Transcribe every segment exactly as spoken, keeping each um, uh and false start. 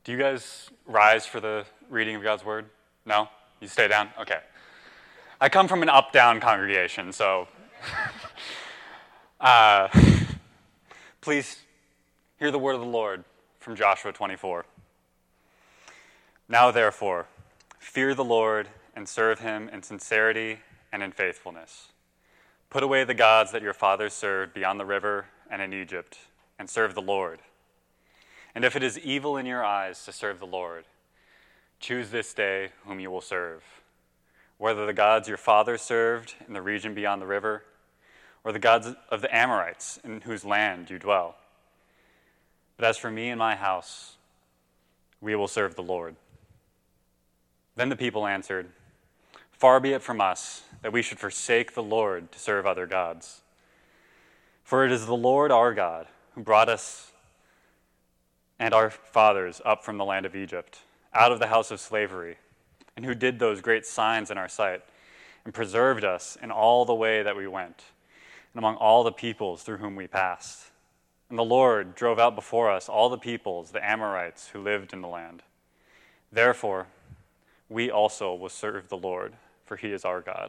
Do you guys rise for the reading of God's word? No? You stay down? Okay. I come from an up-down congregation, so uh, please hear the word of the Lord from Joshua twenty-four. Now therefore, fear the Lord and serve him in sincerity and in faithfulness. Put away the gods that your fathers served beyond the river and in Egypt, and serve the Lord. And if it is evil in your eyes to serve the Lord, choose this day whom you will serve, whether the gods your fathers served in the region beyond the river, or the gods of the Amorites in whose land you dwell. But as for me and my house, we will serve the Lord. Then the people answered, Far be it from us that we should forsake the Lord to serve other gods. For it is the Lord our God who brought us and our fathers up from the land of Egypt, out of the house of slavery, and who did those great signs in our sight, and preserved us in all the way that we went, and among all the peoples through whom we passed. And the Lord drove out before us all the peoples, the Amorites, who lived in the land. Therefore, we also will serve the Lord, for he is our God.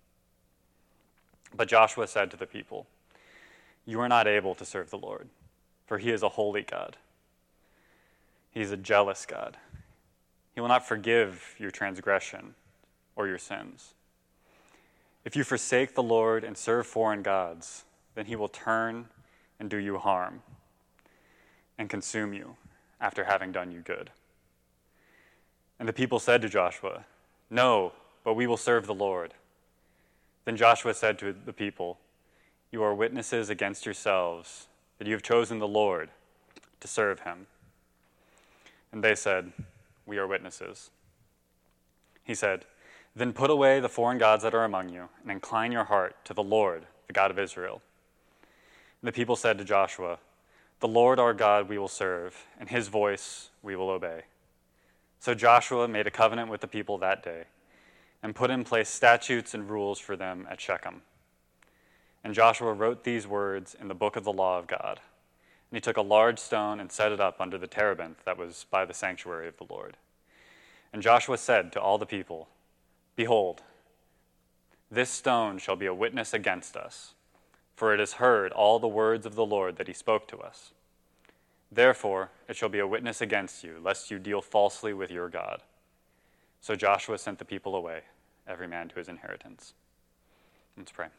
But Joshua said to the people, You are not able to serve the Lord, for he is a holy God. He is a jealous God. He will not forgive your transgression or your sins. If you forsake the Lord and serve foreign gods, then he will turn and do you harm and consume you after having done you good. And the people said to Joshua, No, but we will serve the Lord. Then Joshua said to the people, You are witnesses against yourselves that you have chosen the Lord to serve him. And they said, We are witnesses. He said, Then put away the foreign gods that are among you, and incline your heart to the Lord, the God of Israel. And the people said to Joshua, The Lord our God we will serve, and his voice we will obey. So Joshua made a covenant with the people that day, and put in place statutes and rules for them at Shechem. And Joshua wrote these words in the book of the law of God. And he took a large stone and set it up under the terebinth that was by the sanctuary of the Lord. And Joshua said to all the people, Behold, this stone shall be a witness against us, for it has heard all the words of the Lord that he spoke to us. Therefore it shall be a witness against you, lest you deal falsely with your God. So Joshua sent the people away, every man to his inheritance. Let's pray.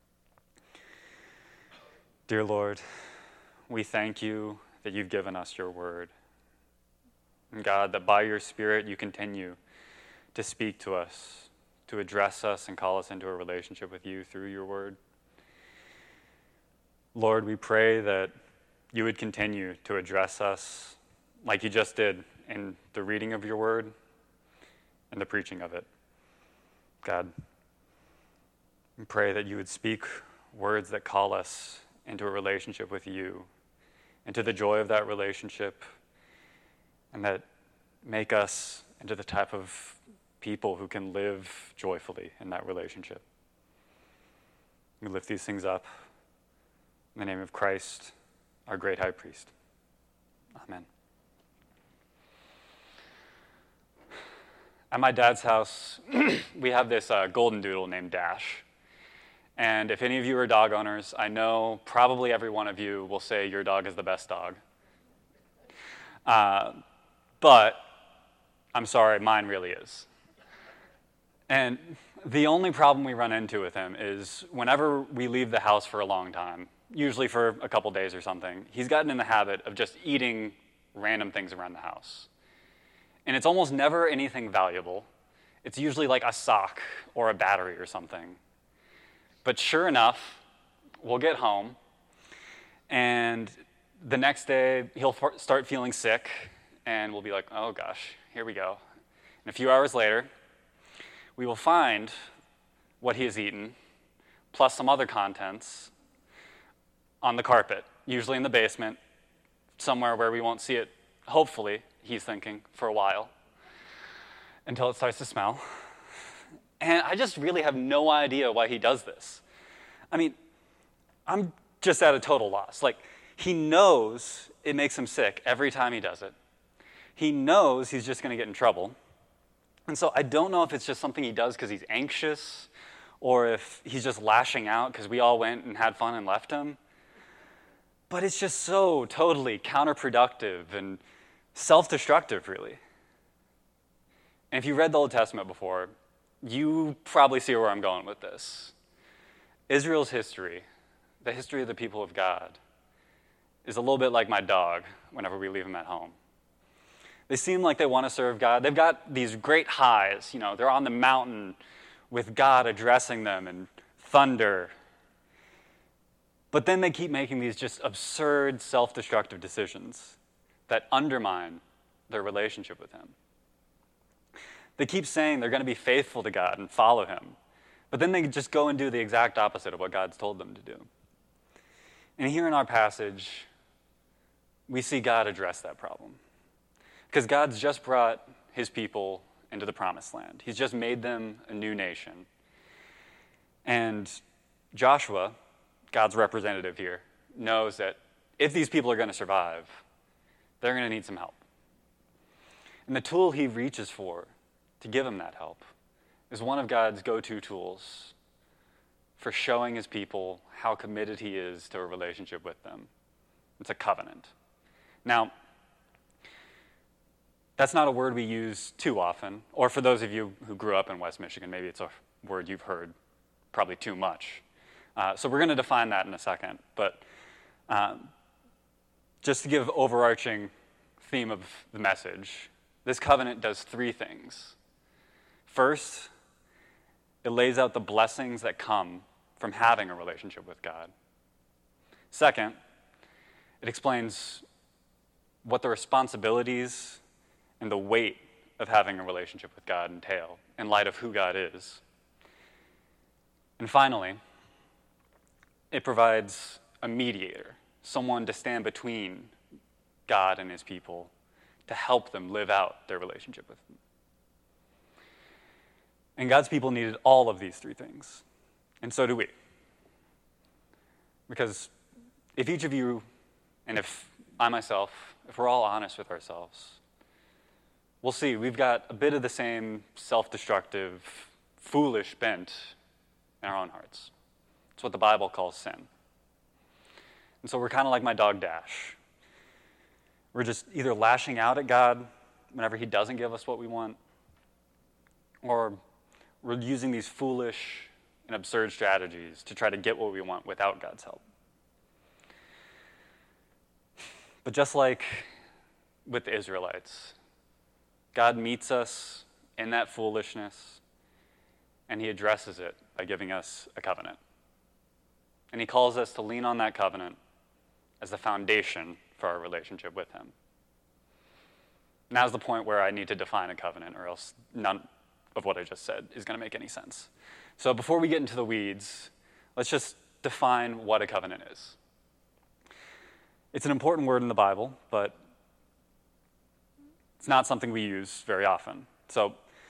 Dear Lord, we thank you that you've given us your word. And God, that by your Spirit you continue to speak to us, to address us and call us into a relationship with you through your word. Lord, we pray that you would continue to address us like you just did in the reading of your word and the preaching of it. God, we pray that you would speak words that call us into a relationship with you, into the joy of that relationship, and that make us into the type of people who can live joyfully in that relationship. We lift these things up in the name of Christ, our great high priest. Amen. At my dad's house, we have this uh, golden doodle named Dash. And if any of you are dog owners, I know probably every one of you will say your dog is the best dog. Uh, but I'm sorry, mine really is. And the only problem we run into with him is whenever we leave the house for a long time, usually for a couple days or something, he's gotten in the habit of just eating random things around the house. And it's almost never anything valuable. It's usually like a sock or a battery or something. But sure enough, we'll get home, and the next day he'll f- start feeling sick, and we'll be like, oh gosh, here we go. And a few hours later, we will find what he has eaten, plus some other contents, on the carpet, usually in the basement, somewhere where we won't see it, hopefully, he's thinking, for a while, until it starts to smell. And I just really have no idea why he does this. I mean, I'm just at a total loss. Like, he knows it makes him sick every time he does it. He knows he's just going to get in trouble. And so I don't know if it's just something he does because he's anxious or if he's just lashing out because we all went and had fun and left him. But it's just so totally counterproductive and self-destructive, really. And if you read the Old Testament before, you probably see where I'm going with this. Israel's history, the history of the people of God, is a little bit like my dog whenever we leave him at home. They seem like they want to serve God. They've got these great highs. You know, they're on the mountain with God addressing them and thunder. But then they keep making these just absurd, self-destructive decisions that undermine their relationship with him. They keep saying they're going to be faithful to God and follow him, but then they just go and do the exact opposite of what God's told them to do. And here in our passage, we see God address that problem. Because God's just brought his people into the promised land. He's just made them a new nation. And Joshua, God's representative here, knows that if these people are going to survive, they're going to need some help. And the tool he reaches for to give him that help is one of God's go-to tools for showing his people how committed he is to a relationship with them. It's a covenant. Now, that's not a word we use too often, or for those of you who grew up in West Michigan, maybe it's a word you've heard probably too much. Uh, so we're going to define that in a second, but um, just to give overarching theme of the message, this covenant does three things. First, it lays out the blessings that come from having a relationship with God. Second, it explains what the responsibilities and the weight of having a relationship with God entail in light of who God is. And finally, it provides a mediator, someone to stand between God and his people to help them live out their relationship with him. And God's people needed all of these three things, and so do we. Because if each of you, and if I myself, if we're all honest with ourselves, we'll see we've got a bit of the same self-destructive, foolish bent in our own hearts. It's what the Bible calls sin. And so we're kind of like my dog Dash. We're just either lashing out at God whenever he doesn't give us what we want, or we're using these foolish and absurd strategies to try to get what we want without God's help. But just like with the Israelites, God meets us in that foolishness, and he addresses it by giving us a covenant. And he calls us to lean on that covenant as the foundation for our relationship with him. Now's the point where I need to define a covenant, or else none of what I just said is going to make any sense. So before we get into the weeds, let's just define what a covenant is. It's an important word in the Bible, but it's not something we use very often. So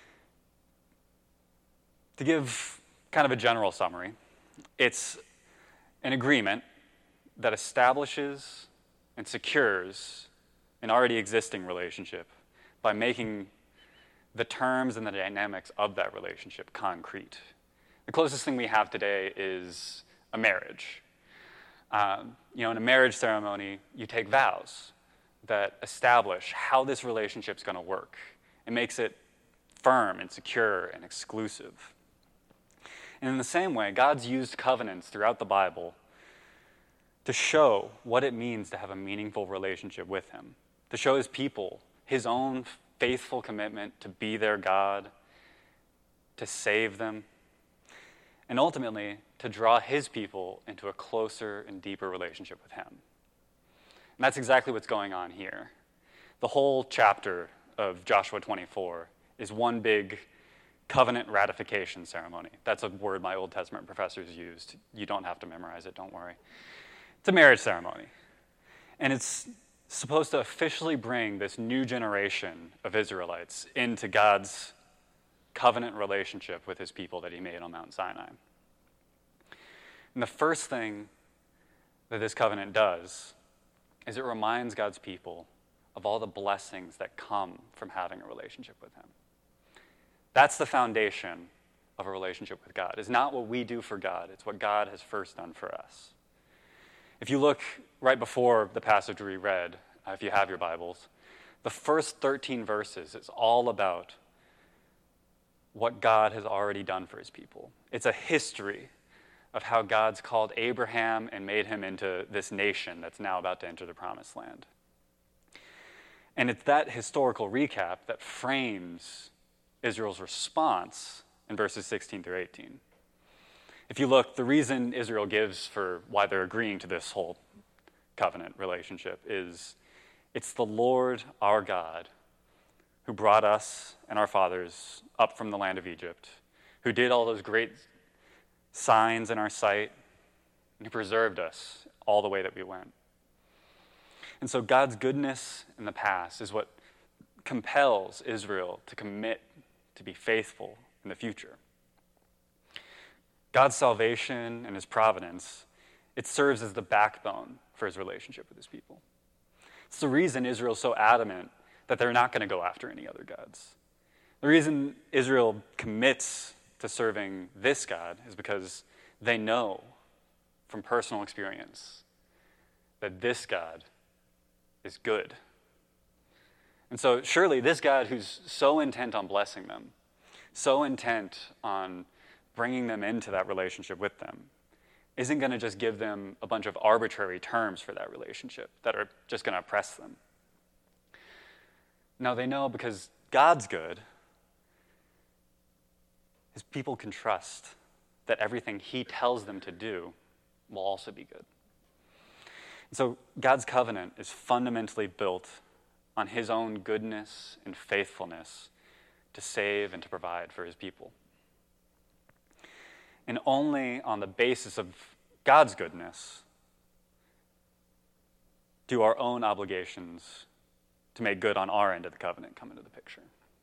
to give kind of a general summary, it's an agreement that establishes and secures an already existing relationship by making the terms and the dynamics of that relationship concrete. The closest thing we have today is a marriage. Um, you know, in a marriage ceremony, you take vows that establish how this relationship's going to work. It makes it firm and secure and exclusive. And in the same way, God's used covenants throughout the Bible to show what it means to have a meaningful relationship with him, to show his people his own faithful commitment to be their God, to save them, and ultimately to draw his people into a closer and deeper relationship with him. And that's exactly what's going on here. The whole chapter of Joshua twenty-four is one big covenant ratification ceremony. That's a word my Old Testament professors used. You don't have to memorize it, don't worry. It's a marriage ceremony. And it's supposed to officially bring this new generation of Israelites into God's covenant relationship with his people that he made on Mount Sinai. And the first thing that this covenant does is it reminds God's people of all the blessings that come from having a relationship with him. That's the foundation of a relationship with God. It's not what we do for God. It's what God has first done for us. If you look right before the passage we read, uh, if you have your Bibles, the first thirteen verses is all about what God has already done for his people. It's a history of how God's called Abraham and made him into this nation that's now about to enter the promised land. And it's that historical recap that frames Israel's response in verses sixteen through eighteen. If you look, the reason Israel gives for why they're agreeing to this whole covenant relationship is it's the Lord our God who brought us and our fathers up from the land of Egypt, who did all those great signs in our sight, and who preserved us all the way that we went. And so God's goodness in the past is what compels Israel to commit to be faithful in the future. God's salvation and his providence, it serves as the backbone for his relationship with his people. It's the reason Israel's so adamant that they're not going to go after any other gods. The reason Israel commits to serving this God is because they know from personal experience that this God is good. And so surely this God who's so intent on blessing them, so intent on bringing them into that relationship with them, isn't going to just give them a bunch of arbitrary terms for that relationship that are just going to oppress them. No, they know because God's good, his people can trust that everything he tells them to do will also be good. And so God's covenant is fundamentally built on his own goodness and faithfulness to save and to provide for his people. And only on the basis of God's goodness do our own obligations to make good on our end of the covenant come into the picture.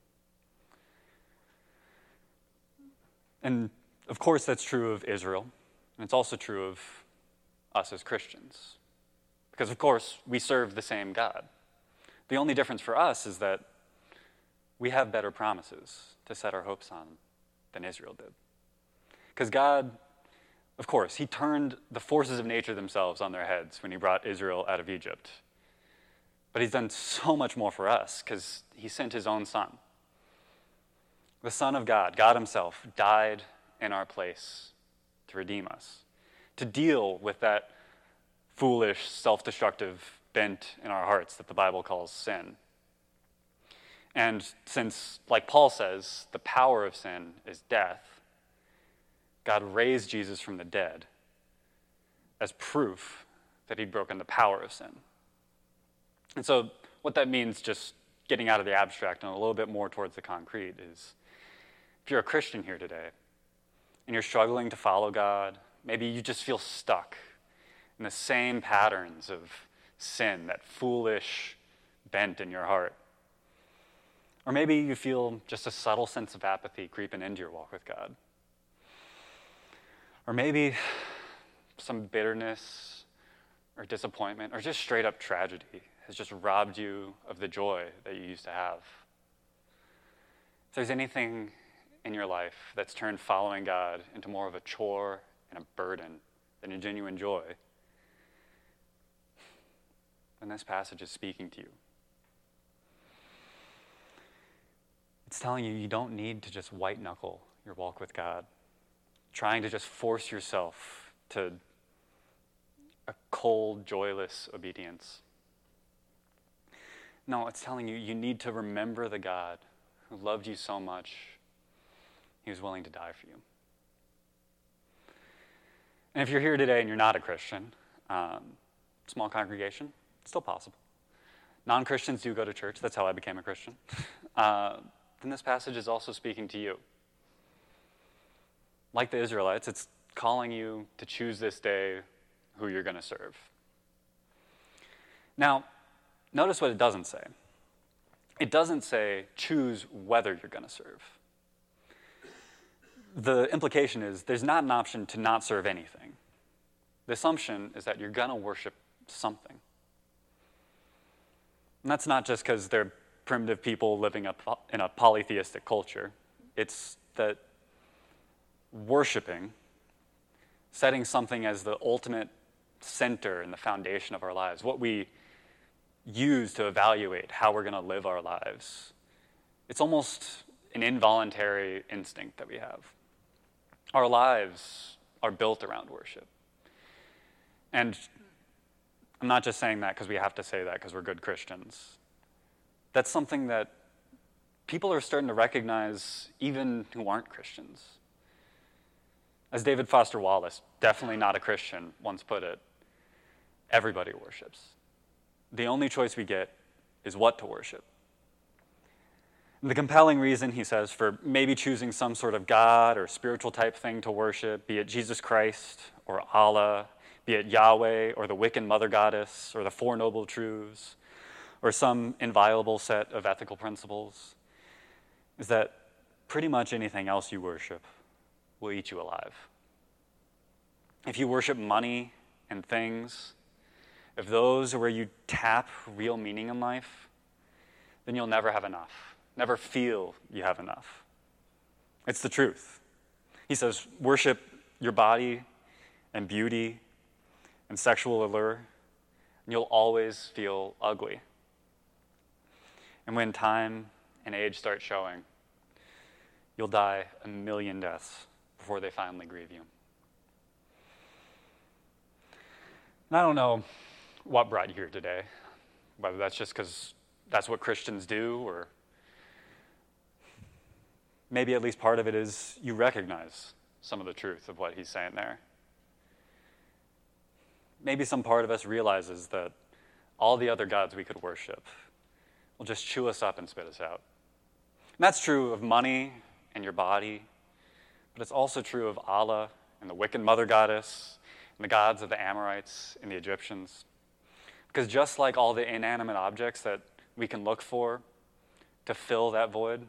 And of course that's true of Israel, and it's also true of us as Christians. Because of course we serve the same God. The only difference for us is that we have better promises to set our hopes on than Israel did. Because God, of course, he turned the forces of nature themselves on their heads when he brought Israel out of Egypt. But he's done so much more for us because he sent his own son. The Son of God, God himself, died in our place to redeem us, to deal with that foolish, self-destructive bent in our hearts that the Bible calls sin. And since, like Paul says, the power of sin is death, God raised Jesus from the dead as proof that he'd broken the power of sin. And so what that means, just getting out of the abstract and a little bit more towards the concrete, is if you're a Christian here today and you're struggling to follow God, maybe you just feel stuck in the same patterns of sin, that foolish bent in your heart. Or maybe you feel just a subtle sense of apathy creeping into your walk with God. Or maybe some bitterness or disappointment or just straight up tragedy has just robbed you of the joy that you used to have. If there's anything in your life that's turned following God into more of a chore and a burden than a genuine joy, then this passage is speaking to you. It's telling you you don't need to just white knuckle your walk with God, trying to just force yourself to a cold, joyless obedience. No, it's telling you you need to remember the God who loved you so much, he was willing to die for you. And if you're here today and you're not a Christian, um, small congregation, still possible. Non-Christians do go to church. That's how I became a Christian. Uh, then this passage is also speaking to you. Like the Israelites, it's calling you to choose this day who you're going to serve. Now, notice what it doesn't say. It doesn't say choose whether you're going to serve. The implication is there's not an option to not serve anything. The assumption is that you're going to worship something. And that's not just because they're primitive people living a po- in a polytheistic culture. It's that worshiping, setting something as the ultimate center and the foundation of our lives, what we use to evaluate how we're going to live our lives, it's almost an involuntary instinct that we have. Our lives are built around worship. And I'm not just saying that because we have to say that because we're good Christians. That's something that people are starting to recognize even who aren't Christians. As David Foster Wallace, definitely not a Christian, once put it, everybody worships. The only choice we get is what to worship. And the compelling reason, he says, for maybe choosing some sort of God or spiritual type thing to worship, be it Jesus Christ or Allah, be it Yahweh or the Wiccan mother goddess or the Four Noble Truths or some inviolable set of ethical principles, is that pretty much anything else you worship will eat you alive. If you worship money and things, if those are where you tap real meaning in life, then you'll never have enough, never feel you have enough. It's the truth. He says, worship your body and beauty and sexual allure, and you'll always feel ugly. And when time and age start showing, you'll die a million deaths before they finally grieve you. And I don't know what brought you here today, whether that's just because that's what Christians do, or maybe at least part of it is you recognize some of the truth of what he's saying there. Maybe some part of us realizes that all the other gods we could worship will just chew us up and spit us out. And that's true of money and your body, but it's also true of Allah and the Wiccan mother goddess and the gods of the Amorites and the Egyptians. Because just like all the inanimate objects that we can look for to fill that void,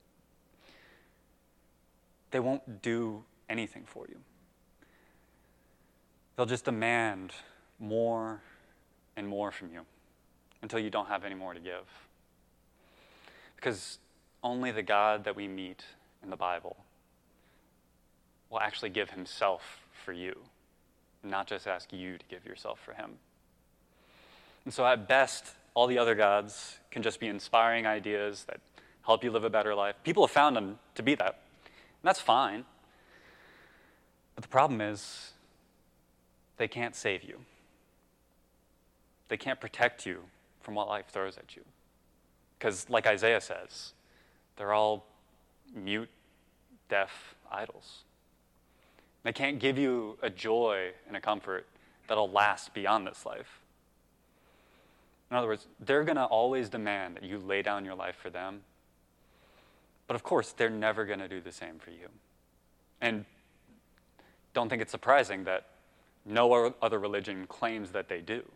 they won't do anything for you. They'll just demand more and more from you until you don't have any more to give. Because only the God that we meet in the Bible will actually give himself for you, and not just ask you to give yourself for him. And so at best, all the other gods can just be inspiring ideas that help you live a better life. People have found them to be that, and that's fine. But the problem is, they can't save you. They can't protect you from what life throws at you. Because like Isaiah says, they're all mute, deaf idols. They can't give you a joy and a comfort that'll last beyond this life. In other words, they're going to always demand that you lay down your life for them. But of course, they're never going to do the same for you. And don't think it's surprising that no other religion claims that they do.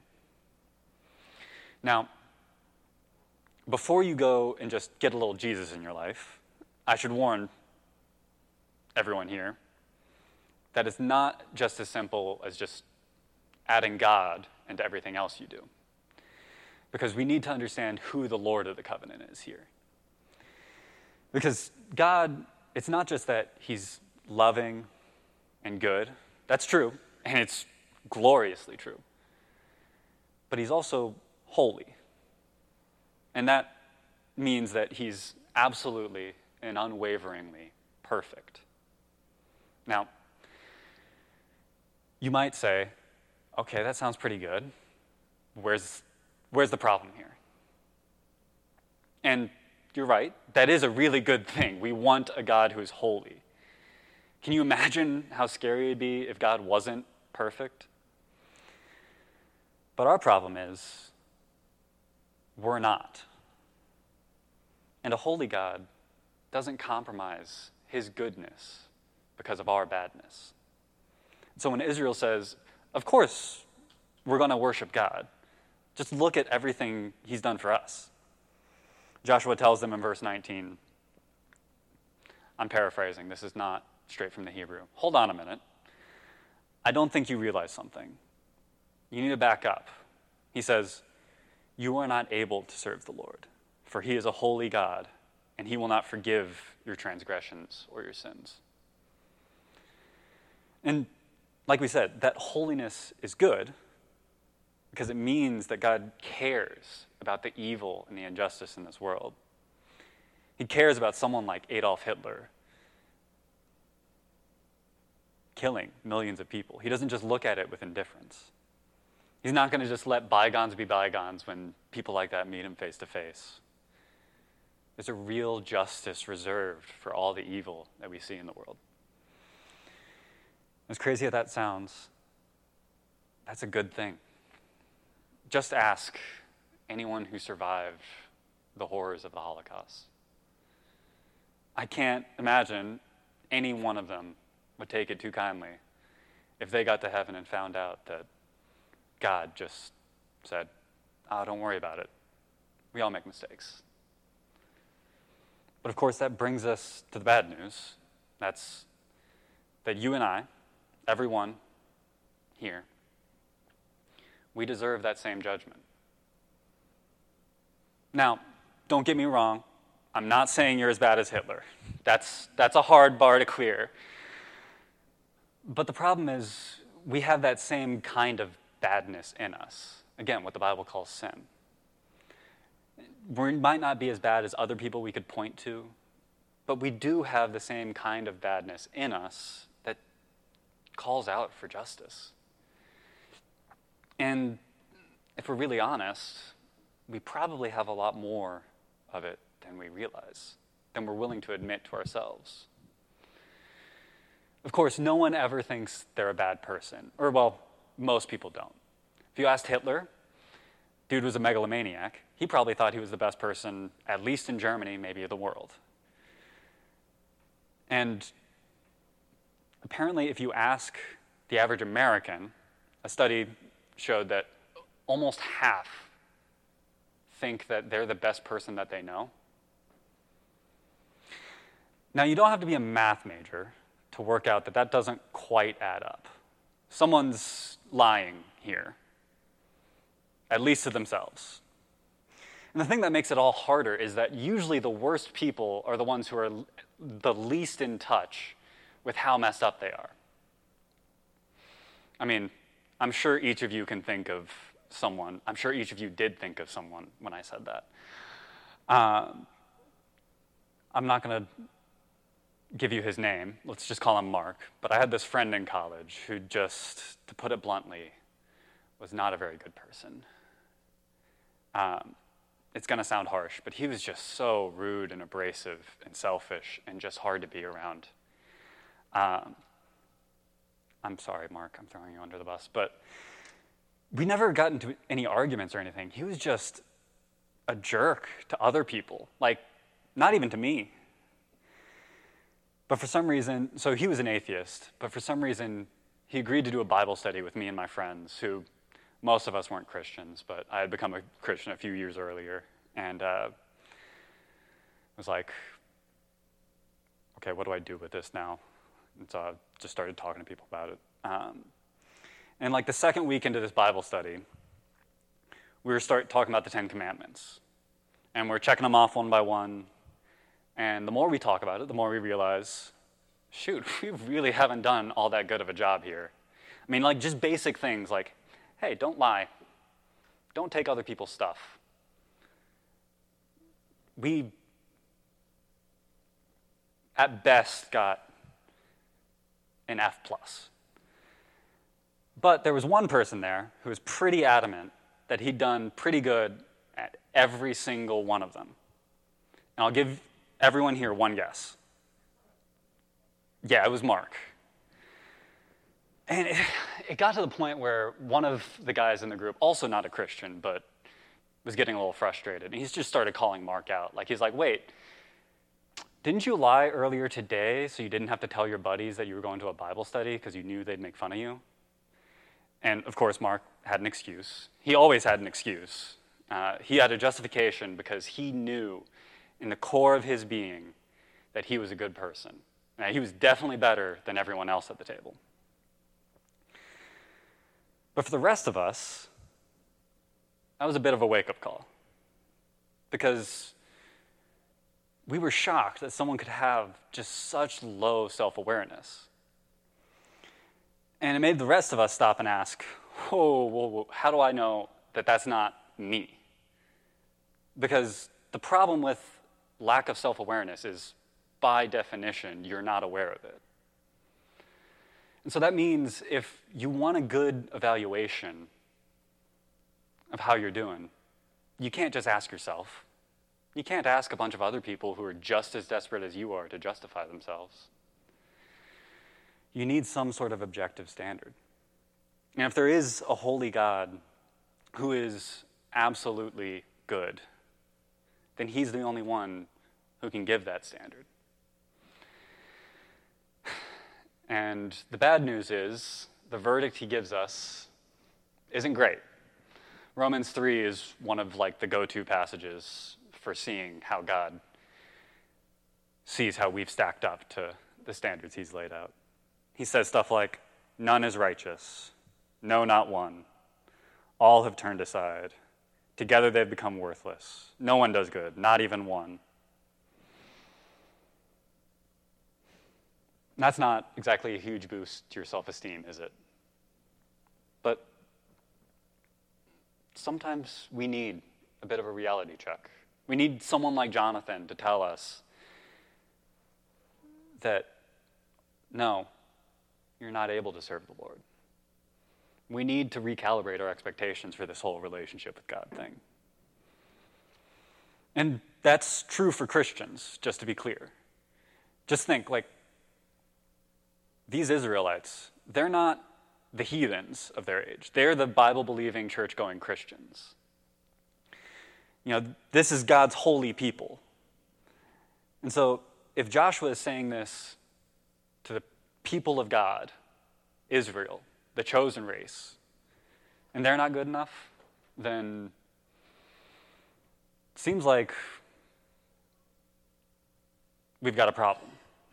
Now, before you go and just get a little Jesus in your life, I should warn everyone here that it's not just as simple as just adding God into everything else you do. Because we need to understand who the Lord of the covenant is here. Because God, it's not just that he's loving and good. That's true, and it's gloriously true. But he's also holy. And that means that he's absolutely and unwaveringly perfect. Now, you might say, okay, that sounds pretty good. Where's, where's the problem here? And you're right, that is a really good thing. We want a God who is holy. Can you imagine how scary it'd be if God wasn't perfect? But our problem is, we're not. And a holy God doesn't compromise his goodness because of our badness. So when Israel says, of course, we're going to worship God, just look at everything he's done for us. Joshua tells them in verse nineteen, I'm paraphrasing, this is not straight from the Hebrew. Hold on a minute. I don't think you realize something. You need to back up. He says, you are not able to serve the Lord, for he is a holy God, and he will not forgive your transgressions or your sins. And like we said, that holiness is good because it means that God cares about the evil and the injustice in this world. He cares about someone like Adolf Hitler killing millions of people. He doesn't just look at it with indifference. He's not going to just let bygones be bygones when people like that meet him face to face. There's a real justice reserved for all the evil that we see in the world. As crazy as that sounds, that's a good thing. Just ask anyone who survived the horrors of the Holocaust. I can't imagine any one of them would take it too kindly if they got to heaven and found out that God just said, oh, don't worry about it. We all make mistakes. But of course, that brings us to the bad news. That's that you and I, everyone here, we deserve that same judgment. Now, don't get me wrong. I'm not saying you're as bad as Hitler. That's, that's a hard bar to clear. But the problem is we have that same kind of badness in us. Again, what the Bible calls sin. We might not be as bad as other people we could point to, but we do have the same kind of badness in us that calls out for justice. And if we're really honest, we probably have a lot more of it than we realize, than we're willing to admit to ourselves. Of course, no one ever thinks they're a bad person, or well, most people don't. If you asked Hitler, dude was a megalomaniac. He probably thought he was the best person, at least in Germany, maybe of the world. And apparently, if you ask the average American, a study showed that almost half think that they're the best person that they know. Now, you don't have to be a math major to work out that that doesn't quite add up. Someone's lying here, at least to themselves. And the thing that makes it all harder is that usually the worst people are the ones who are the least in touch with how messed up they are. I mean, I'm sure each of you can think of someone. I'm sure each of you did think of someone when I said that. Um, I'm not going to give you his name. Let's just call him Mark. But I had this friend in college who just, to put it bluntly, was not a very good person. Um, it's going to sound harsh, but he was just so rude and abrasive and selfish and just hard to be around. Um, I'm sorry, Mark, I'm throwing you under the bus, but we never got into any arguments or anything. He was just a jerk to other people, like, not even to me. But for some reason, so he was an atheist, but for some reason, he agreed to do a Bible study with me and my friends, who most of us weren't Christians, but I had become a Christian a few years earlier, and uh, was like, okay, what do I do with this now? And so I just started talking to people about it. Um, and like the second week into this Bible study, we were start talking about the Ten Commandments. And we're checking them off one by one. And the more we talk about it, the more we realize, shoot, we really haven't done all that good of a job here. I mean, like just basic things like, hey, don't lie. Don't take other people's stuff. We, at best, got an F plus. But there was one person there who was pretty adamant that he'd done pretty good at every single one of them. And I'll give everyone here one guess. Yeah, it was Mark. And it, it got to the point where one of the guys in the group, also not a Christian, but was getting a little frustrated. And he just started calling Mark out. Like, he's like, wait, didn't you lie earlier today so you didn't have to tell your buddies that you were going to a Bible study because you knew they'd make fun of you? And of course, Mark had an excuse. He always had an excuse. Uh, he had a justification because he knew in the core of his being that he was a good person. Now, he was definitely better than everyone else at the table. But for the rest of us, that was a bit of a wake-up call. Because we were shocked that someone could have just such low self-awareness. And it made the rest of us stop and ask, whoa, whoa, whoa, how do I know that that's not me? Because the problem with lack of self-awareness is, by definition, you're not aware of it. And so that means if you want a good evaluation of how you're doing, you can't just ask yourself. You can't ask a bunch of other people who are just as desperate as you are to justify themselves. You need some sort of objective standard. And if there is a holy God who is absolutely good, then he's the only one who can give that standard. And the bad news is, the verdict he gives us isn't great. Romans three is one of like the go-to passages for seeing how God sees how we've stacked up to the standards he's laid out. He says stuff like, none is righteous, no, not one. All have turned aside. Together they've become worthless. No one does good, not even one. That's not exactly a huge boost to your self-esteem, is it? But sometimes we need a bit of a reality check. We need someone like Jonathan to tell us that, no, you're not able to serve the Lord. We need to recalibrate our expectations for this whole relationship with God thing. And that's true for Christians, just to be clear. Just think, like, these Israelites, they're not the heathens of their age. They're the Bible-believing, church-going Christians. You know, this is God's holy people. And so if Joshua is saying this to the people of God, Israel, the chosen race, and they're not good enough, then it seems like we've got a problem.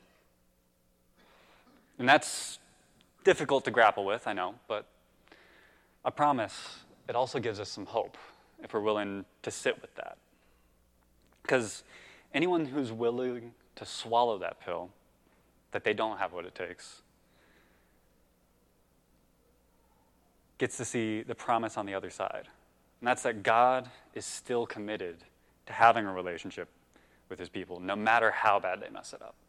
And that's difficult to grapple with, I know, but I promise it also gives us some hope if we're willing to sit with that. Because anyone who's willing to swallow that pill, that they don't have what it takes, gets to see the promise on the other side. And that's that God is still committed to having a relationship with his people, no matter how bad they mess it up.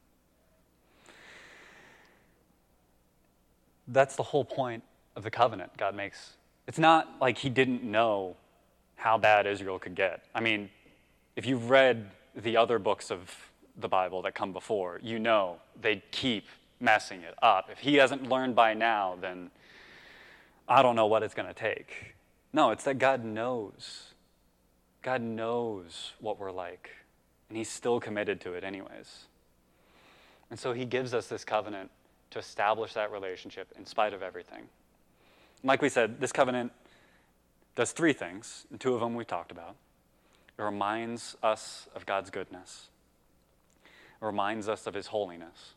That's the whole point of the covenant God makes. It's not like he didn't know how bad Israel could get. I mean, if you've read the other books of the Bible that come before, you know they keep messing it up. If he hasn't learned by now, then I don't know what it's going to take. No, it's that God knows. God knows what we're like, and he's still committed to it anyways. And so he gives us this covenant to establish that relationship in spite of everything. Like we said, this covenant does three things, and two of them we talked about. It reminds us of God's goodness. It reminds us of his holiness.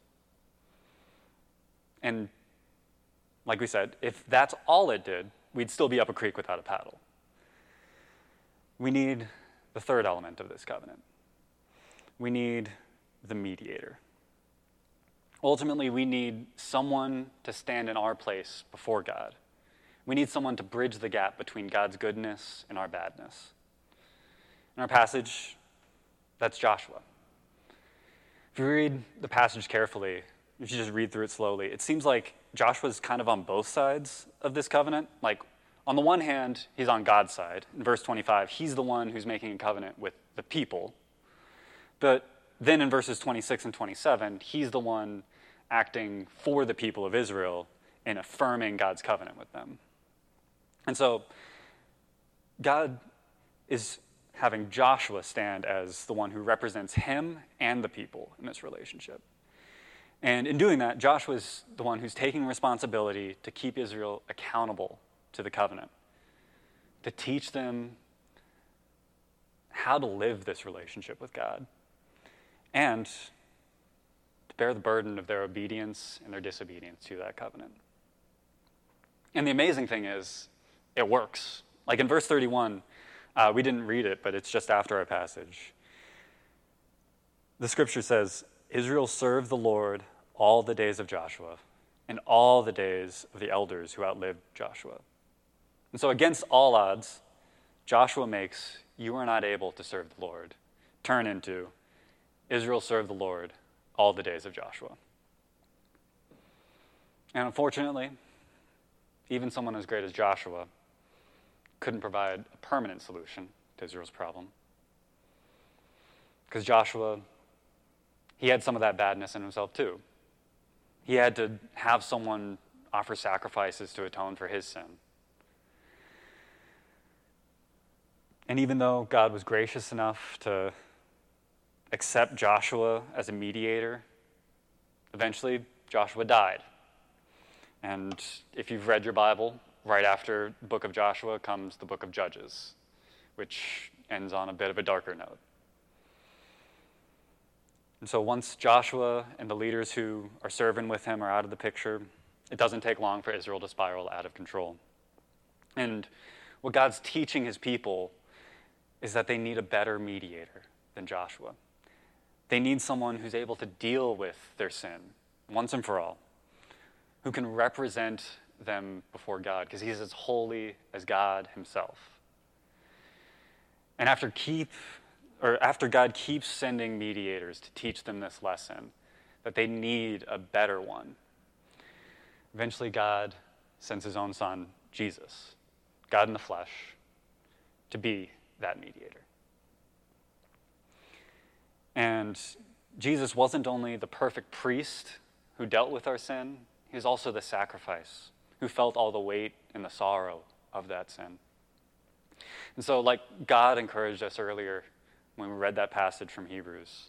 And like we said, if that's all it did, we'd still be up a creek without a paddle. We need the third element of this covenant. We need the mediator. Ultimately, we need someone to stand in our place before God. We need someone to bridge the gap between God's goodness and our badness. In our passage, that's Joshua. If you read the passage carefully, if you just read through it slowly, it seems like Joshua's kind of on both sides of this covenant. Like, on the one hand, he's on God's side. In verse twenty-five, he's the one who's making a covenant with the people. But then in verses twenty-six and twenty-seven, he's the one acting for the people of Israel and affirming God's covenant with them. And so God is having Joshua stand as the one who represents him and the people in this relationship. And in doing that, Joshua is the one who's taking responsibility to keep Israel accountable to the covenant, to teach them how to live this relationship with God, and to bear the burden of their obedience and their disobedience to that covenant. And the amazing thing is, it works. Like in verse thirty-one, Uh, we didn't read it, but it's just after our passage. The scripture says, Israel served the Lord all the days of Joshua and all the days of the elders who outlived Joshua. And so against all odds, Joshua makes, you are not able to serve the Lord, turn into, Israel served the Lord all the days of Joshua. And unfortunately, even someone as great as Joshua couldn't provide a permanent solution to Israel's problem. Because Joshua, he had some of that badness in himself too. He had to have someone offer sacrifices to atone for his sin. And even though God was gracious enough to accept Joshua as a mediator, eventually Joshua died. And if you've read your Bible, right after the book of Joshua comes the book of Judges, which ends on a bit of a darker note. And so once Joshua and the leaders who are serving with him are out of the picture, it doesn't take long for Israel to spiral out of control. And what God's teaching his people is that they need a better mediator than Joshua. They need someone who's able to deal with their sin once and for all, who can represent them before God, because he's as holy as God himself. And after keep, or after God keeps sending mediators to teach them this lesson, that they need a better one, eventually God sends his own son, Jesus, God in the flesh, to be that mediator. And Jesus wasn't only the perfect priest who dealt with our sin, he was also the sacrifice who felt all the weight and the sorrow of that sin. And so, like God encouraged us earlier when we read that passage from Hebrews,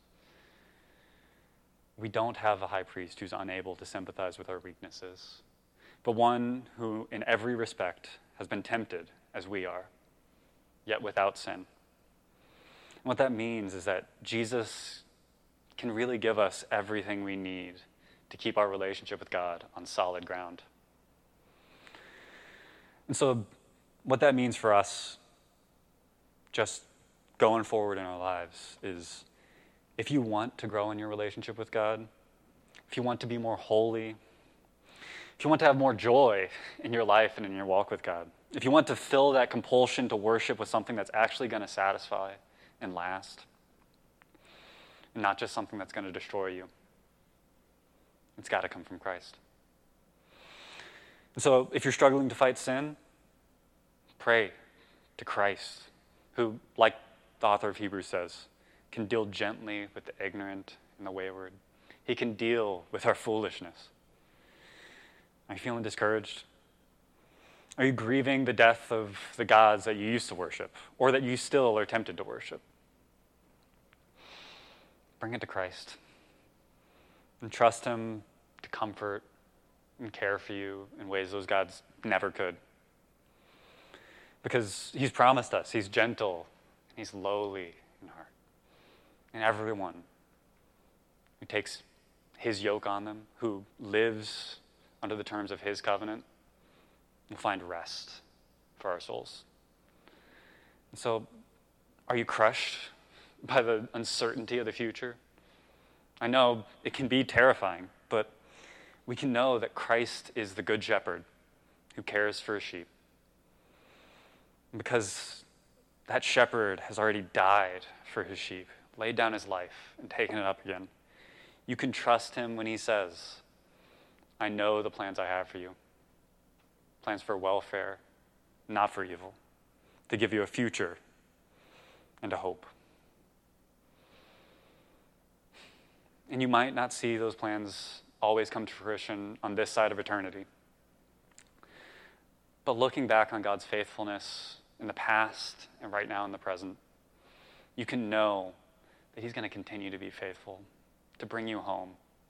we don't have a high priest who's unable to sympathize with our weaknesses, but one who in every respect has been tempted as we are, yet without sin. And what that means is that Jesus can really give us everything we need to keep our relationship with God on solid ground. And so what that means for us, just going forward in our lives, is if you want to grow in your relationship with God, if you want to be more holy, if you want to have more joy in your life and in your walk with God, if you want to fill that compulsion to worship with something that's actually going to satisfy and last, and not just something that's going to destroy you, it's got to come from Christ. And so if you're struggling to fight sin, pray to Christ, who, like the author of Hebrews says, can deal gently with the ignorant and the wayward. He can deal with our foolishness. Are you feeling discouraged? Are you grieving the death of the gods that you used to worship, or that you still are tempted to worship? Bring it to Christ and trust him to comfort and care for you in ways those gods never could. Because he's promised us, he's gentle, he's lowly in heart. And everyone who takes his yoke on them, who lives under the terms of his covenant, will find rest for our souls. And so, are you crushed by the uncertainty of the future? I know it can be terrifying, but we can know that Christ is the good shepherd who cares for his sheep. Because that shepherd has already died for his sheep, laid down his life, and taken it up again. You can trust him when he says, I know the plans I have for you. Plans for welfare, not for evil, to give you a future and a hope. And you might not see those plans always come to fruition on this side of eternity. But looking back on God's faithfulness in the past and right now in the present, you can know that he's going to continue to be faithful, to bring you home.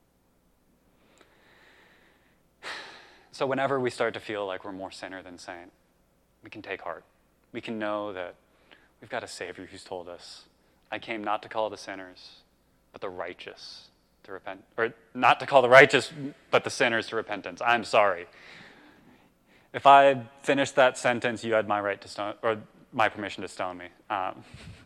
So whenever we start to feel like we're more sinner than saint, we can take heart. We can know that we've got a Savior who's told us, I came not to call the sinners, but the righteous to repent. Or not to call the righteous, but the sinners to repentance. I'm sorry. If I finished that sentence, you had my right to stone, or my permission to stone me. Um,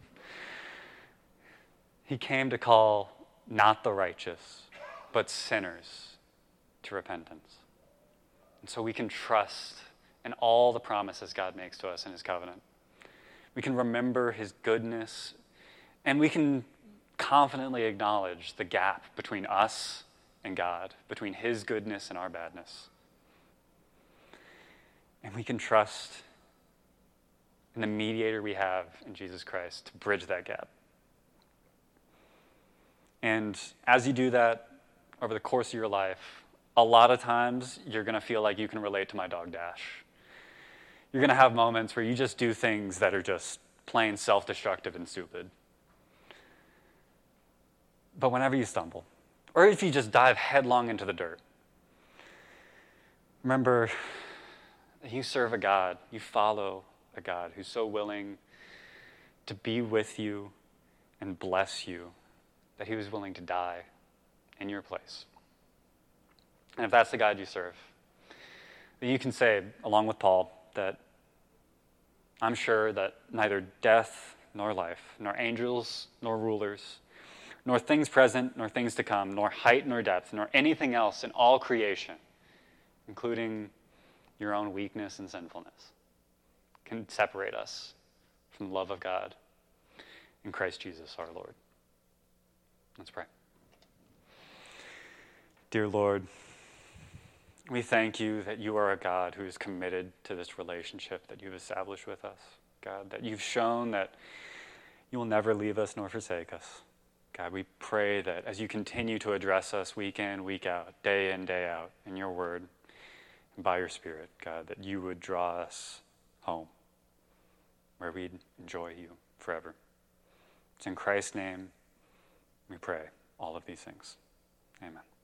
he came to call not the righteous, but sinners to repentance. And so we can trust in all the promises God makes to us in his covenant. We can remember his goodness, and we can confidently acknowledge the gap between us and God, between his goodness and our badness. And we can trust in the mediator we have in Jesus Christ to bridge that gap. And as you do that over the course of your life, a lot of times you're going to feel like you can relate to my dog Dash. You're going to have moments where you just do things that are just plain self-destructive and stupid. But whenever you stumble, or if you just dive headlong into the dirt, remember that you serve a God, you follow a God who's so willing to be with you and bless you that he was willing to die in your place. And if that's the God you serve, then you can say, along with Paul, that I'm sure that neither death nor life, nor angels nor rulers, nor things present nor things to come, nor height nor depth, nor anything else in all creation, including your own weakness and sinfulness, can separate us from the love of God in Christ Jesus our Lord. Let's pray. Dear Lord, we thank you that you are a God who is committed to this relationship that you've established with us. God, that you've shown that you will never leave us nor forsake us. God, we pray that as you continue to address us week in, week out, day in, day out, in your word, and by your Spirit, God, that you would draw us home where we'd enjoy you forever. It's in Christ's name we pray all of these things. Amen.